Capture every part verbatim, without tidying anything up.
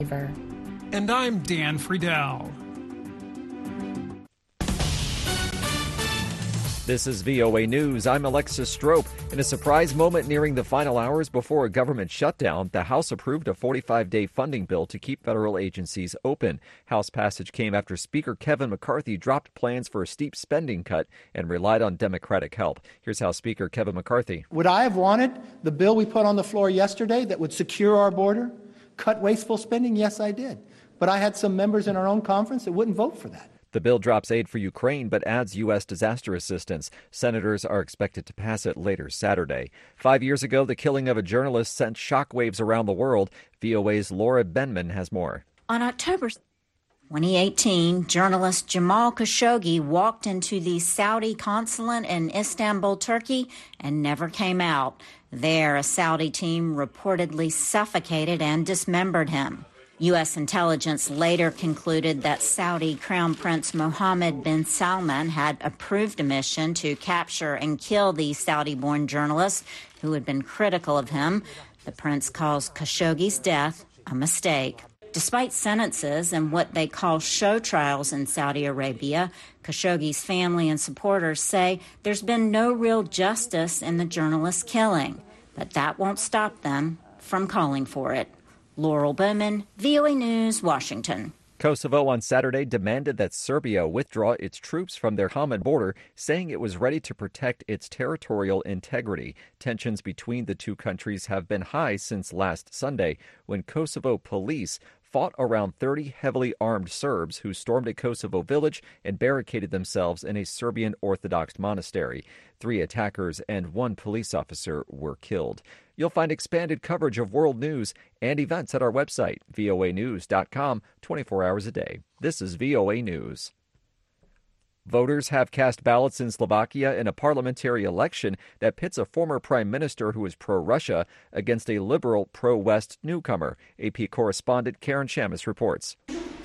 And I'm Dan Friedel. This is V O A News. I'm Alexis Strope. In a surprise moment nearing the final hours before a government shutdown, the House approved a forty-five day funding bill to keep federal agencies open. House passage came after Speaker Kevin McCarthy dropped plans for a steep spending cut and relied on Democratic help. Here's how Speaker Kevin McCarthy. Would I have wanted the bill we put on the floor yesterday that would secure our border, cut wasteful spending? Yes, I did. But I had some members in our own conference that wouldn't vote for that. The bill drops aid for Ukraine but adds U S disaster assistance. Senators are expected to pass it later Saturday. Five years ago, the killing of a journalist sent shockwaves around the world. V O A's Laura Benman has more. On October twenty eighteen, journalist Jamal Khashoggi walked into the Saudi consulate in Istanbul, Turkey, and never came out. There, a Saudi team reportedly suffocated and dismembered him. U S intelligence later concluded that Saudi Crown Prince Mohammed bin Salman had approved a mission to capture and kill the Saudi-born journalist who had been critical of him. The prince calls Khashoggi's death a mistake. Despite sentences and what they call show trials in Saudi Arabia, Khashoggi's family and supporters say there's been no real justice in the journalist's killing. But that won't stop them from calling for it. Laurel Bowman, V O A News, Washington. Kosovo on Saturday demanded that Serbia withdraw its troops from their common border, saying it was ready to protect its territorial integrity. Tensions between the two countries have been high since last Sunday, when Kosovo police fought around thirty heavily armed Serbs who stormed a Kosovo village and barricaded themselves in a Serbian Orthodox monastery. Three attackers and one police officer were killed. You'll find expanded coverage of world news and events at our website, V O A news dot com, twenty-four hours a day. This is V O A News. Voters have cast ballots in Slovakia in a parliamentary election that pits a former prime minister who is pro-Russia against a liberal pro-West newcomer. A P correspondent Karen Shamus reports.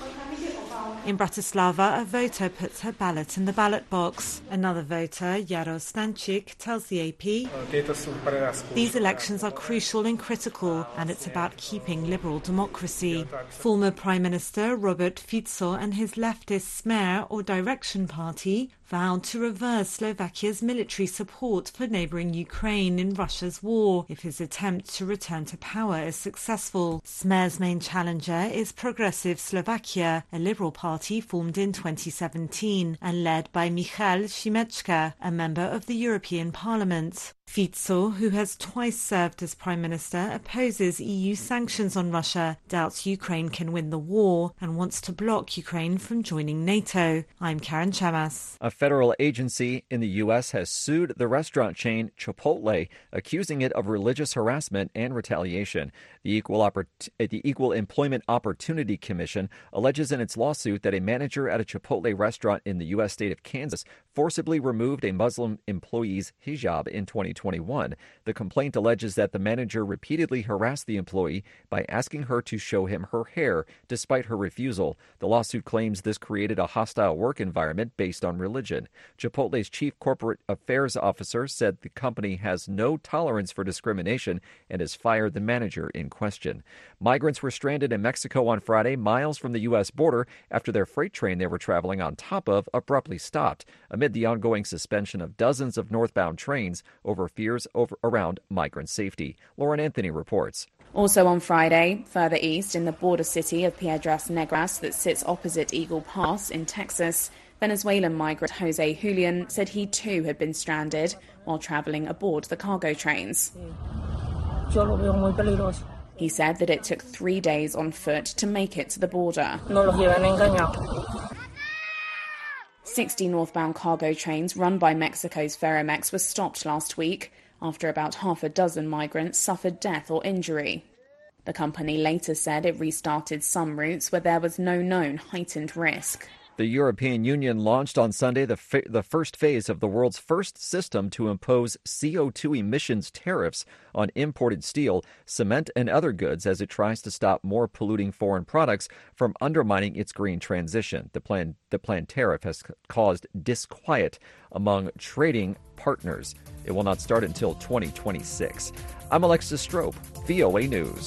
In Bratislava, a voter puts her ballot in the ballot box. Another voter, Jaros Stanchik, tells the A P, "These elections are crucial and critical, and it's about keeping liberal democracy." Former Prime Minister Robert Fico and his leftist Smer or Direction Party vowed to reverse Slovakia's military support for neighbouring Ukraine in Russia's war if his attempt to return to power is successful. Smer's main challenger is Progressive Slovakia, a liberal party formed in twenty seventeen and led by Michal Šimečka, a member of the European Parliament. Fico, who has twice served as Prime Minister, opposes E U sanctions on Russia, doubts Ukraine can win the war, and wants to block Ukraine from joining NATO. I'm Karen Chamas. A federal agency in the U S has sued the restaurant chain Chipotle, accusing it of religious harassment and retaliation. The Equal, Oppor- the Equal Employment Opportunity Commission alleges in its lawsuit that a manager at a Chipotle restaurant in the U S state of Kansas forcibly removed a Muslim employee's hijab in twenty twenty-one. The complaint alleges that the manager repeatedly harassed the employee by asking her to show him her hair despite her refusal. The lawsuit claims this created a hostile work environment based on religion. Chipotle's chief corporate affairs officer said the company has no tolerance for discrimination and has fired the manager in question. Migrants were stranded in Mexico on Friday, miles from the U S border, after their freight train they were traveling on top of abruptly stopped, amid the ongoing suspension of dozens of northbound trains over fears over around migrant safety. Lauren Anthony reports. Also on Friday, further east in the border city of Piedras Negras that sits opposite Eagle Pass in Texas, Venezuelan migrant Jose Julian said he too had been stranded while travelling aboard the cargo trains. He said that it took three days on foot to make it to the border. sixty northbound cargo trains run by Mexico's Ferromex were stopped last week after about half a dozen migrants suffered death or injury. The company later said it restarted some routes where there was no known heightened risk. The European Union launched on Sunday the, fa- the first phase of the world's first system to impose C O two emissions tariffs on imported steel, cement, and other goods as it tries to stop more polluting foreign products from undermining its green transition. The plan, the planned tariff has caused disquiet among trading partners. It will not start until twenty twenty-six. I'm Alexis Strope, V O A News.